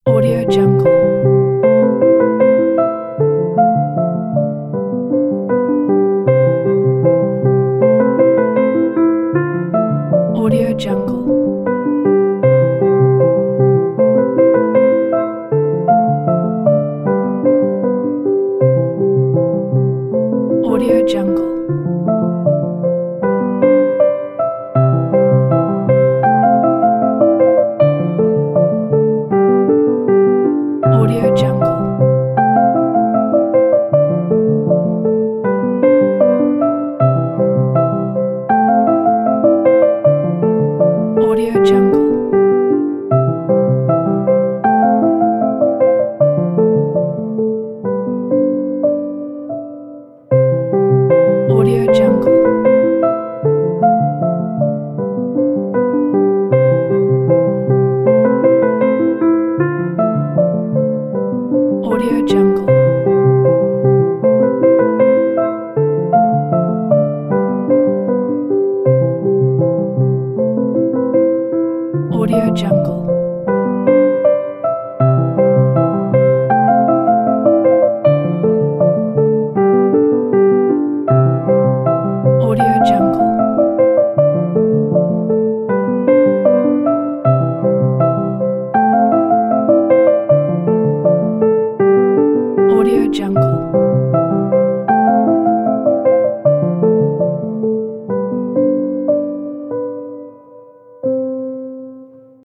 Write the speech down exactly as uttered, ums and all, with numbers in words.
Audio Jungle. Audio Jungle. Audio Jungle. Audio Jungle. Audio Jungle. Audio Jungle. Audio Jungle. Audio Jungle. Audio Jungle. Audio Jungle.